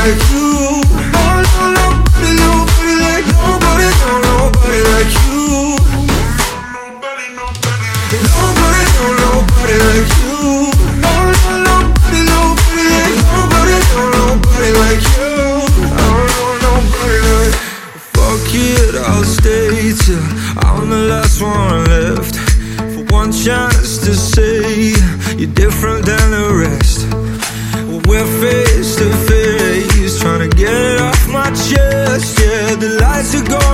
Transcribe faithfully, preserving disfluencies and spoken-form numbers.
like you. Oh no, nobody, nobody like nobody, no, nobody like you. Nobody, nobody, nobody, no, nobody like you. Oh no, nobody, nobody like nobody, no, nobody like you. Oh no, nobody like. Fuck it, I'll stay till I'm the last one left. For one chance to say you're different than the rest. We're face to face, trying to get it off my chest. Yeah, the lights are gone.